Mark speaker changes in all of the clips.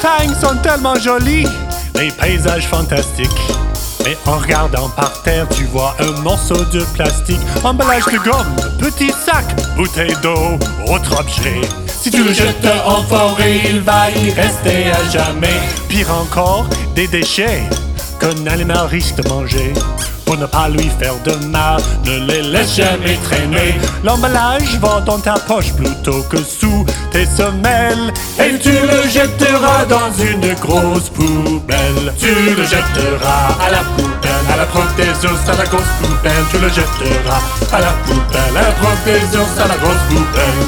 Speaker 1: montagnes sont tellement jolies, les paysages fantastiques. Mais en regardant par terre, tu vois un morceau de plastique, emballage de gomme, petit sac, bouteille d'eau, autre objet. Si tu le jettes en forêt, il va y rester à jamais. Pire encore, des déchets qu'un animal risque de manger. Pour ne pas lui faire de mal, ne les laisse jamais traîner. L'emballage va dans ta poche plutôt que sous tes semelles. Et tu le jetteras dans une grosse poubelle. Tu le jetteras à la poubelle, à la prof des ours, à la grosse poubelle. Tu le jetteras à la poubelle, à la prof des ours, à la grosse poubelle.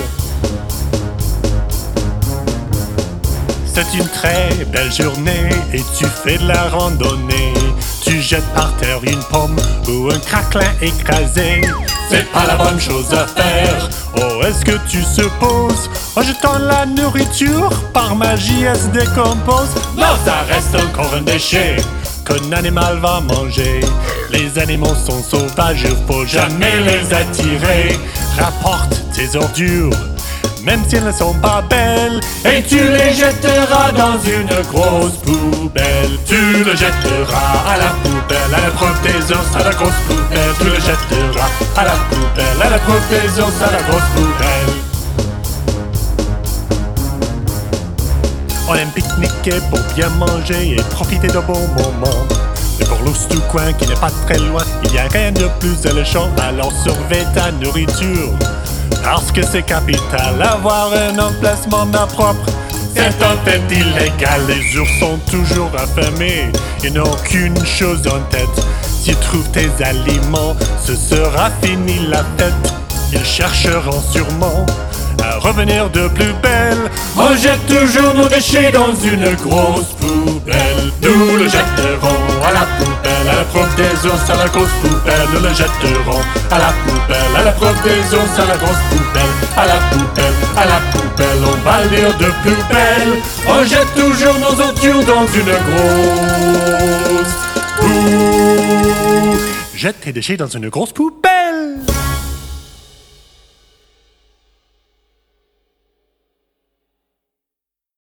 Speaker 1: C'est une très belle journée et tu fais de la randonnée. Tu jettes par terre une pomme ou un craquelin écrasé. C'est pas la bonne chose à faire. Oh, est-ce que tu supposes, en jetant la nourriture, par magie elle se décompose? Non, ça reste encore un déchet qu'un animal va manger. Les animaux sont sauvages, il faut jamais les attirer. Rapporte tes ordures, même si elles ne sont pas belles, et tu les jetteras dans une grosse poubelle. Tu le jetteras à la poubelle, à la prof des ours, à la grosse poubelle. Tu le jetteras à la poubelle, à la prof des ours, à la grosse poubelle. On aime pique-niquer pour bien manger et profiter de bons moments. Mais pour l'ours du coin qui n'est pas très loin, il n'y a rien de plus alléchant, alors surveille ta nourriture. Parce que c'est capital, avoir un emplacement propre, c'est un fait illégal. Les ours sont toujours affamés, ils n'ont qu'une chose en tête. S'ils trouvent tes aliments, ce sera fini la fête. Ils chercheront sûrement à revenir de plus belle. On jette toujours nos déchets dans une grosse poubelle. Nous le jetterons à la poubelle, à la prof des ours, à la grosse poubelle. Nous le jetterons à la poubelle, à la prof des ours, à la grosse poubelle. À la poubelle, à la poubelle, on va lire de plus belle. On jette toujours nos ordures dans une grosse poubelle. Jette tes déchets dans une grosse poubelle.